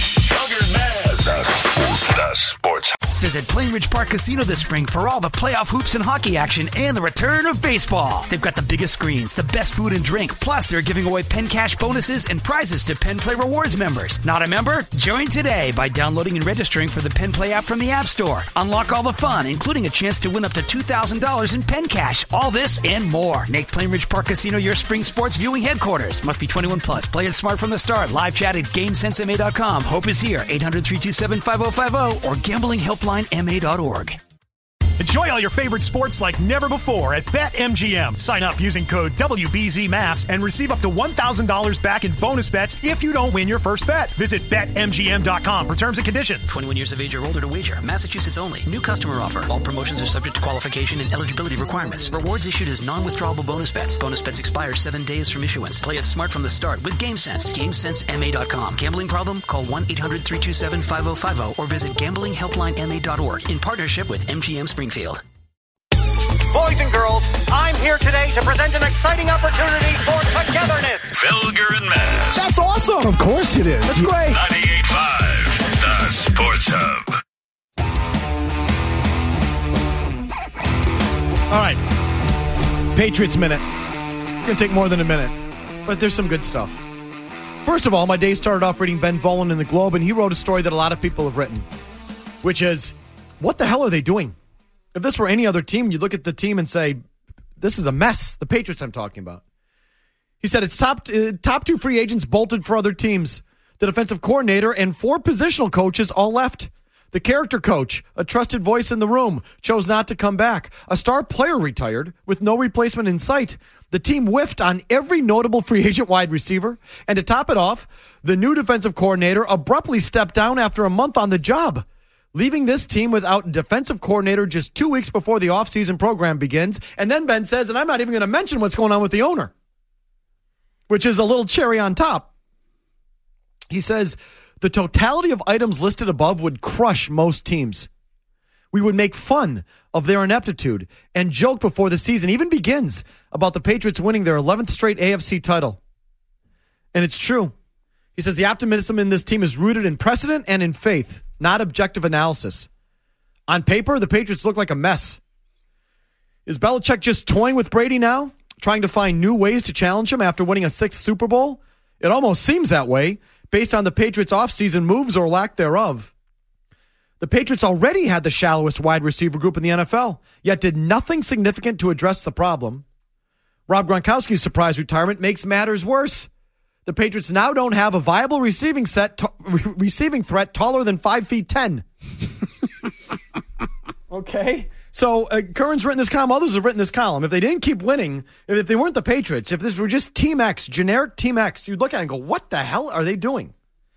The Sports. Visit Plainridge Park Casino this spring for all the playoff hoops and hockey action and the return of baseball. They've got the biggest screens, the best food and drink, plus they're giving away Penn Cash bonuses and prizes to Penn Play Rewards members. Not a member? Join today by downloading and registering for the Penn Play app from the App Store. Unlock all the fun, including a chance to win up to $2,000 in Penn Cash. All this and more. Make Plainridge Park Casino your spring sports viewing headquarters. Must be 21 plus. Play it smart from the start. Live chat at GameSenseMA.com. Hope is here. 800-327-5050 or gamblinghelplinema.org. Enjoy all your favorite sports like never before at BetMGM. Sign up using code WBZMass and receive up to $1,000 back in bonus bets if you don't win your first bet. Visit BetMGM.com for terms and conditions. 21 years of age or older to wager. Massachusetts only. New customer offer. All promotions are subject to qualification and eligibility requirements. Rewards issued as non-withdrawable bonus bets. Bonus bets expire 7 days from issuance. Play it smart from the start with GameSense. GameSenseMA.com. Gambling problem? Call 1-800-327-5050 or visit gamblinghelplinema.org in partnership with MGM Springfield. Boys and girls, I'm here today to present an exciting opportunity for togetherness. Felger and Maz. That's awesome. Of course it is. That's great. 98.5, the Sports Hub. All right. Patriots Minute. It's going to take more than a minute, but there's some good stuff. First of all, my day started off reading Ben Volin in the Globe, and he wrote a story that a lot of people have written, which is, what the hell are they doing? If this were any other team, you'd look at the team and say, this is a mess. The Patriots I'm talking about. He said it's top two free agents bolted for other teams. The defensive coordinator and 4 positional coaches all left. The character coach, a trusted voice in the room, chose not to come back. A star player retired with no replacement in sight. The team whiffed on every notable free agent wide receiver. And to top it off, the new defensive coordinator abruptly stepped down after a month on the job, leaving this team without a defensive coordinator just 2 weeks before the offseason program begins. And then Ben says, and I'm not even going to mention what's going on with the owner, which is a little cherry on top. He says, the totality of items listed above would crush most teams. We would make fun of their ineptitude and joke before the season even begins about the Patriots winning their 11th straight AFC title. And it's true. He says the optimism in this team is rooted in precedent and in faith, not objective analysis. On paper, the Patriots look like a mess. Is Belichick just toying with Brady now, trying to find new ways to challenge him after winning a 6th Super Bowl? It almost seems that way, based on the Patriots' offseason moves or lack thereof. The Patriots already had the shallowest wide receiver group in the NFL, yet did nothing significant to address the problem. Rob Gronkowski's surprise retirement makes matters worse. The Patriots now don't have a viable receiving threat taller than 5'10". Okay? So Curran's written this column, others have written this column. If they didn't keep winning, if they weren't the Patriots, if this were just Team X, generic Team X, you'd look at it and go, what the hell are they doing?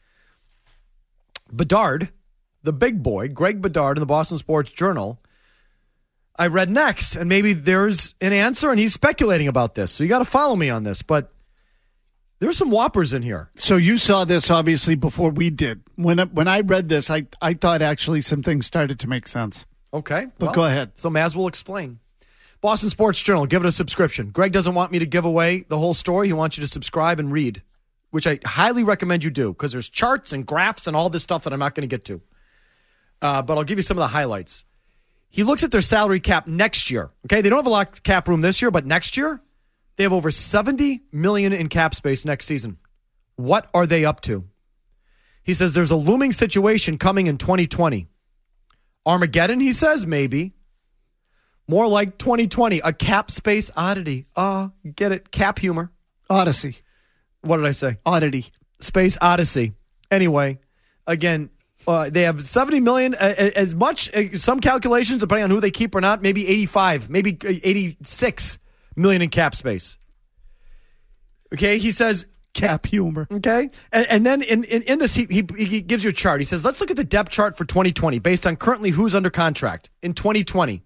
Bedard, the big boy, Greg Bedard in the Boston Sports Journal, I read next, and maybe there's an answer, and he's speculating about this. So you got to follow me on this, but there's some whoppers in here. So you saw this, obviously, before we did. When I read this, I thought actually some things started to make sense. Okay. But go ahead. So Maz will explain. Boston Sports Journal, give it a subscription. Greg doesn't want me to give away the whole story. He wants you to subscribe and read, which I highly recommend you do, because there's charts and graphs and all this stuff that I'm not going to get to. But I'll give you some of the highlights. He looks at their salary cap next year. Okay, they don't have a lot of cap room this year, but next year, they have over $70 million in cap space next season. What are they up to? He says there's a looming situation coming in 2020. Armageddon, he says, maybe. More like 2020, a cap space oddity. Get it? Cap humor. Odyssey. What did I say? Oddity. Space Odyssey. Anyway, again, they have $70 million, as much, some calculations, depending on who they keep or not, maybe 85, maybe 86 million in cap space. Okay, he says, cap humor. Okay. And then in this, he gives you a chart. He says, let's look at the depth chart for 2020 based on currently who's under contract in 2020.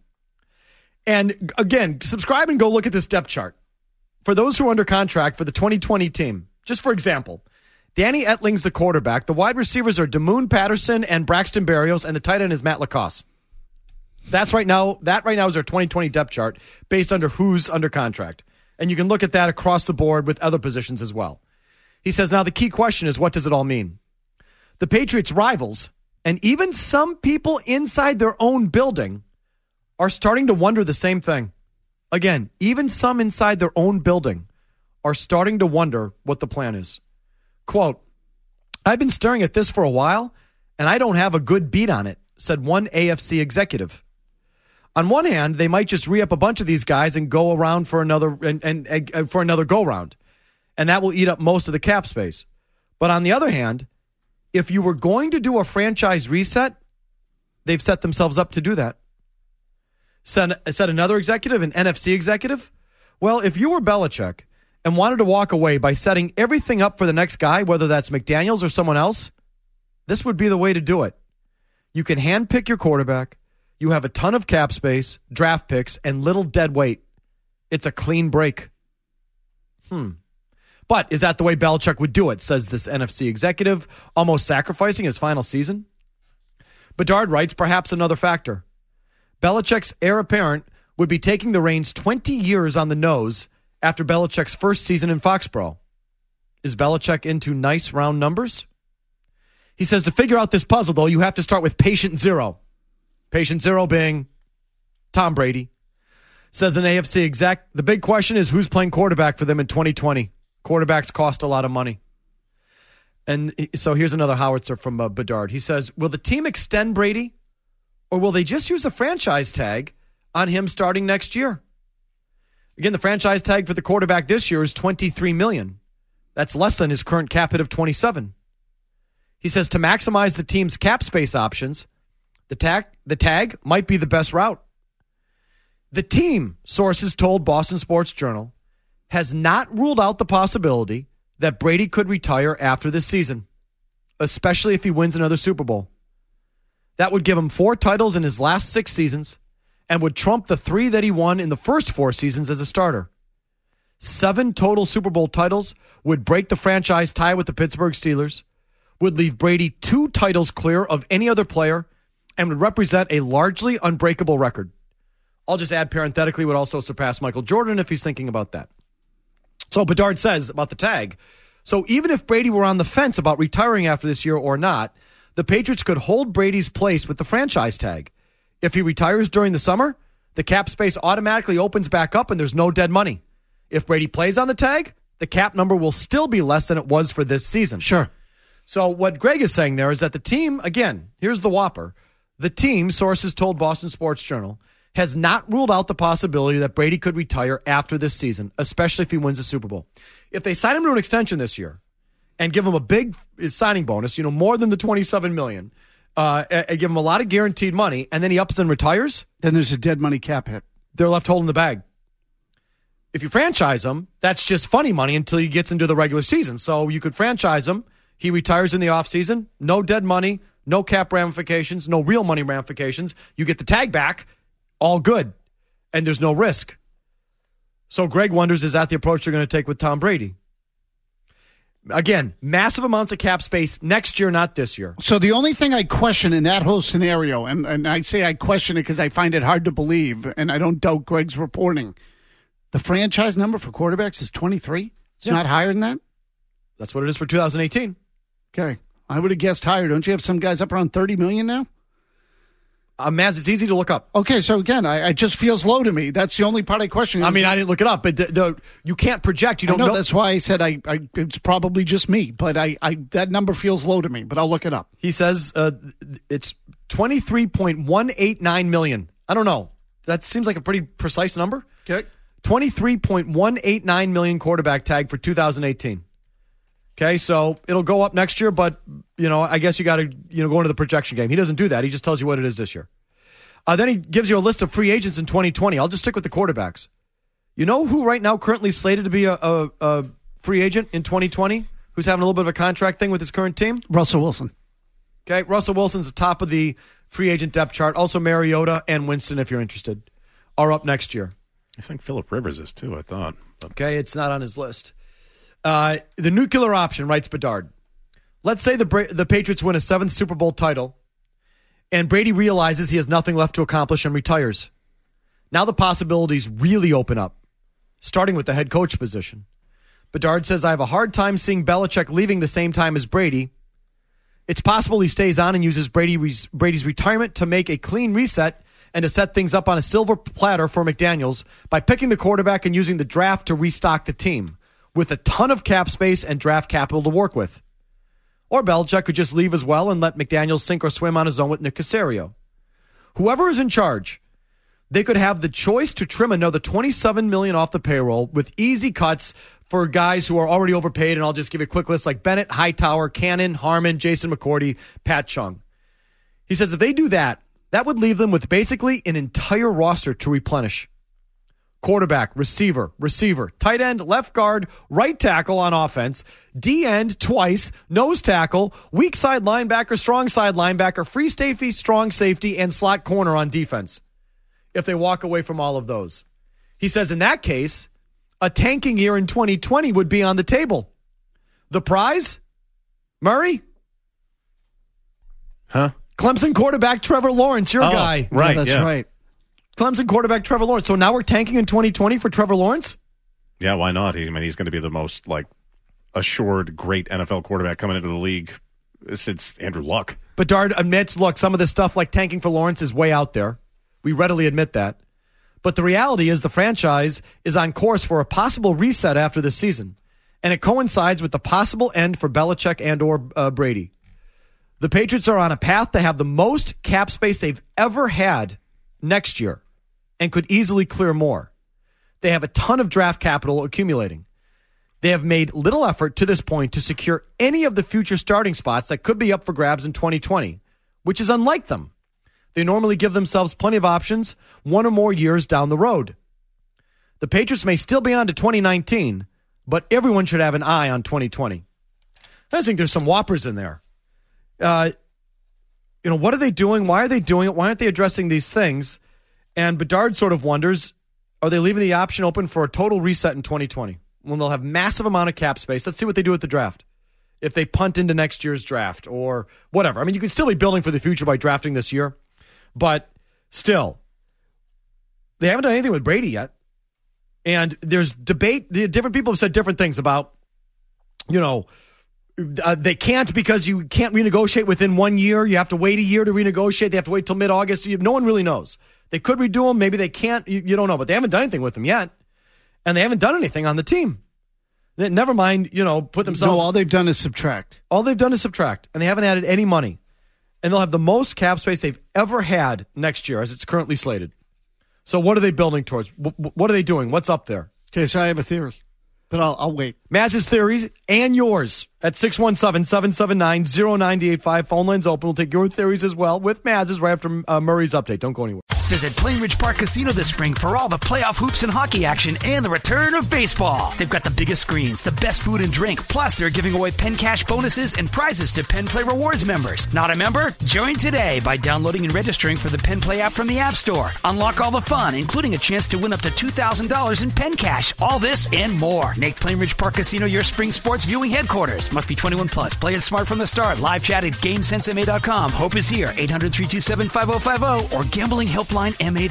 And again, subscribe and go look at this depth chart. For those who are under contract for the 2020 team, just for example, Danny Etling's the quarterback. The wide receivers are DeMoon Patterson and Braxton Berrios, and the tight end is Matt Lacoste. That right now is our 2020 depth chart based under who's under contract. And you can look at that across the board with other positions as well. He says, now the key question is, what does it all mean? The Patriots' rivals, and even some people inside their own building, are starting to wonder the same thing. Again, even some inside their own building are starting to wonder what the plan is. Quote, I've been staring at this for a while, and I don't have a good beat on it, said one AFC executive. On one hand, they might just re-up a bunch of these guys and go around for another for another go-round, and that will eat up most of the cap space. But on the other hand, if you were going to do a franchise reset, they've set themselves up to do that. Said another executive, an NFC executive. Well, if you were Belichick and wanted to walk away by setting everything up for the next guy, whether that's McDaniels or someone else, this would be the way to do it. You can handpick your quarterback. You have a ton of cap space, draft picks, and little dead weight. It's a clean break. But is that the way Belichick would do it, says this NFC executive, almost sacrificing his final season? Bedard writes, perhaps another factor. Belichick's heir apparent would be taking the reins 20 years on the nose after Belichick's first season in Foxborough. Is Belichick into nice round numbers? He says to figure out this puzzle, though, you have to start with patient zero. Patient zero being Tom Brady. Says an AFC exec, the big question is who's playing quarterback for them in 2020. Quarterbacks cost a lot of money. And so here's another howitzer from Bedard. He says, will the team extend Brady or will they just use a franchise tag on him starting next year? Again, the franchise tag for the quarterback this year is $23 million. That's less than his current cap hit of $27. He says to maximize the team's cap space options, the tag might be the best route. The team, sources told Boston Sports Journal, has not ruled out the possibility that Brady could retire after this season, especially if he wins another Super Bowl. That would give him 4 titles in his last 6 seasons and would trump the 3 that he won in the first 4 seasons as a starter. 7 total Super Bowl titles would break the franchise tie with the Pittsburgh Steelers, would leave Brady 2 titles clear of any other player, and would represent a largely unbreakable record. I'll just add parenthetically would also surpass Michael Jordan if he's thinking about that. So Bedard says about the tag, so even if Brady were on the fence about retiring after this year or not, the Patriots could hold Brady's place with the franchise tag. If he retires during the summer, the cap space automatically opens back up and there's no dead money. If Brady plays on the tag, the cap number will still be less than it was for this season. Sure. So what Greg is saying there is that the team, again, here's the whopper. The team, sources told Boston Sports Journal, has not ruled out the possibility that Brady could retire after this season, especially if he wins a Super Bowl. If they sign him to an extension this year and give him a big signing bonus, more than the $27 million, and give him a lot of guaranteed money, and then he ups and retires, then there's a dead money cap hit. They're left holding the bag. If you franchise him, that's just funny money until he gets into the regular season. So you could franchise him. He retires in the offseason. No dead money, no cap ramifications, no real money ramifications. You get the tag back. All good, and there's no risk. So Greg wonders, is that the approach they're going to take with Tom Brady? Again, massive amounts of cap space next year, not this year. So the only thing I question in that whole scenario, and I say I question it because I find it hard to believe, and I don't doubt Greg's reporting, the franchise number for quarterbacks is 23? It's not higher than that? That's what it is for 2018. Okay. I would have guessed higher. Don't you have some guys up around $30 million now? Maz, it's easy to look up. Okay, so again, it just feels low to me. That's the only part I question. I didn't look it up, but you can't project. You don't know. That's why I said it's probably just me, but that number feels low to me, but I'll look it up. He says it's $23.189 million. I don't know. That seems like a pretty precise number. Okay. $23.189 million quarterback tag for 2018. Okay, so it'll go up next year, but, I guess you got to, go into the projection game. He doesn't do that. He just tells you what it is this year. Then he gives you a list of free agents in 2020. I'll just stick with the quarterbacks. You know who right now currently slated to be a free agent in 2020? Who's having a little bit of a contract thing with his current team? Russell Wilson. Okay, Russell Wilson's the top of the free agent depth chart. Also Mariota and Winston, if you're interested, are up next year. I think Phillip Rivers is too, I thought. Okay, it's not on his list. The nuclear option, writes Bedard. Let's say the Patriots win a 7th Super Bowl title, and Brady realizes he has nothing left to accomplish and retires. Now the possibilities really open up, starting with the head coach position. Bedard says, I have a hard time seeing Belichick leaving the same time as Brady. It's possible he stays on and uses Brady's retirement to make a clean reset and to set things up on a silver platter for McDaniels by picking the quarterback and using the draft to restock the team, with a ton of cap space and draft capital to work with. Or Belichick could just leave as well and let McDaniels sink or swim on his own with Nick Caserio. Whoever is in charge, they could have the choice to trim another $27 million off the payroll with easy cuts for guys who are already overpaid, and I'll just give you a quick list like Bennett, Hightower, Cannon, Harmon, Jason McCourty, Pat Chung. He says if they do that, that would leave them with basically an entire roster to replenish. Quarterback, receiver, tight end, left guard, right tackle on offense, D end twice, nose tackle, weak side linebacker, strong side linebacker, free safety, strong safety, and slot corner on defense. If they walk away from all of those. He says in that case, a tanking year in 2020 would be on the table. The prize? Murray? Huh? Clemson quarterback Trevor Lawrence, your guy. Right, that's right. Clemson quarterback Trevor Lawrence. So now we're tanking in 2020 for Trevor Lawrence? Yeah, why not? He's going to be the most assured great NFL quarterback coming into the league since Andrew Luck. Bedard admits, look, some of this stuff like tanking for Lawrence is way out there. We readily admit that. But the reality is the franchise is on course for a possible reset after this season. And it coincides with the possible end for Belichick and or Brady. The Patriots are on a path to have the most cap space they've ever had next year and could easily clear more. They have a ton of draft capital accumulating. They have made little effort to this point to secure any of the future starting spots that could be up for grabs in 2020, which is unlike them. They normally give themselves plenty of options 1 or more years down the road. The Patriots may still be on to 2019, but everyone should have an eye on 2020. I think there's some whoppers in there. What are they doing? Why are they doing it? Why aren't they addressing these things? And Bedard sort of wonders, are they leaving the option open for a total reset in 2020 when they'll have massive amount of cap space? Let's see what they do at the draft. If they punt into next year's draft or whatever. I mean, you can still be building for the future by drafting this year, but still, they haven't done anything with Brady yet. And there's debate. Different people have said different things about, they can't because you can't renegotiate within 1 year. You have to wait a year to renegotiate. They have to wait till mid-August. No one really knows. They could redo them. Maybe they can't. You don't know. But they haven't done anything with them yet. And they haven't done anything on the team. Never mind, put themselves... No, all they've done is subtract. All they've done is subtract. And they haven't added any money. And they'll have the most cap space they've ever had next year as it's currently slated. So what are they building towards? What are they doing? What's up there? Okay, so I have a theory. But I'll wait. Maz's theories and yours at 617-779-0985. Phone lines open. We'll take your theories as well with Maz's right after Murray's update. Don't go anywhere. Visit Plainridge Park Casino this spring for all the playoff hoops and hockey action and the return of baseball. They've got the biggest screens, the best food and drink, plus they're giving away Penn Cash bonuses and prizes to Penn Play Rewards members. Not a member? Join today by downloading and registering for the Penn Play app from the App Store. Unlock all the fun, including a chance to win up to $2,000 in Penn Cash. All this and more. Make Plainridge Park Casino your spring sports viewing headquarters. Must be 21 plus. Play it smart from the start. Live chat at GameSenseMA.com. Hope is here. 800-327-5050 or gamblinghelplinema.org.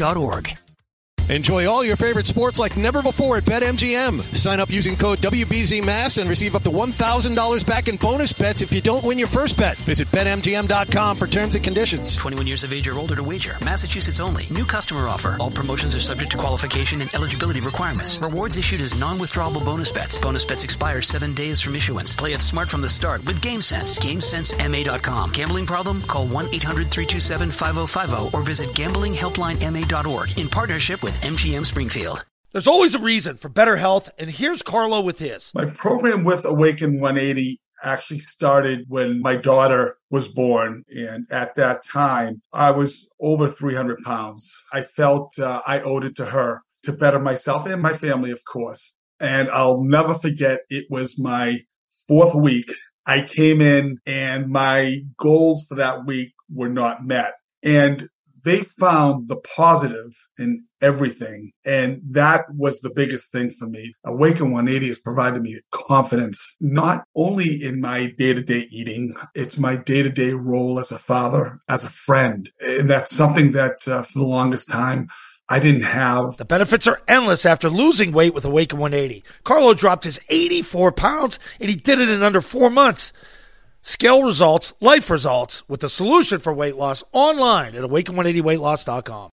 Enjoy all your favorite sports like never before at BetMGM. Sign up using code WBZMASS and receive up to $1,000 back in bonus bets if you don't win your first bet. Visit BetMGM.com for terms and conditions. 21 years of age or older to wager. Massachusetts only. New customer offer. All promotions are subject to qualification and eligibility requirements. Rewards issued as non-withdrawable bonus bets. Bonus bets expire 7 days from issuance. Play it smart from the start with GameSense. GameSenseMA.com. Gambling problem? Call 1-800-327-5050 or visit gamblinghelplinema.org in partnership with MGM Springfield. There's always a reason for better health, and here's Carlo with his. My program with Awaken 180 actually started when my daughter was born, and at that time, I was over 300 pounds. I felt I owed it to her to better myself and my family, of course. And I'll never forget, it was my 4th week. I came in, and my goals for that week were not met. And they found the positive in everything. And that was the biggest thing for me. Awaken 180 has provided me confidence, not only in my day-to-day eating, it's my day-to-day role as a father, as a friend. And that's something that for the longest time, I didn't have. The benefits are endless after losing weight with Awaken 180. Carlo dropped his 84 pounds, and he did it in under 4 months. Scale results, life results, with the solution for weight loss online at awaken180weightloss.com.